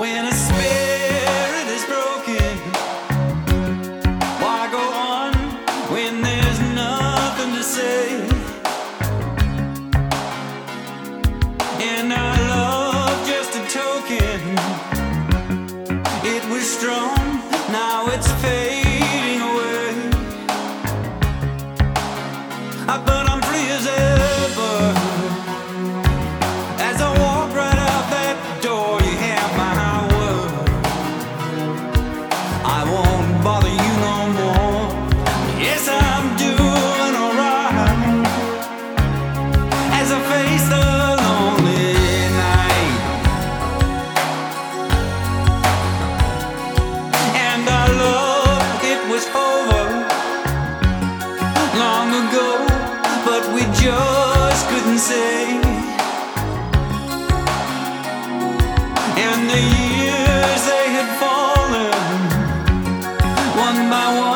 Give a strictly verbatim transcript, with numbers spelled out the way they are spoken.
When a spirit is broken, why go on when there's nothing to say? And our love just a token. It was strong, now it's fading away. But I'm free as ever. As I walk right out that door, you have my word. I won't bother you no more. Yes, I'm doing alright as I face the lonely night. And our love, it was over long ago, but we just couldn't say. And the years, they had fallen one by one.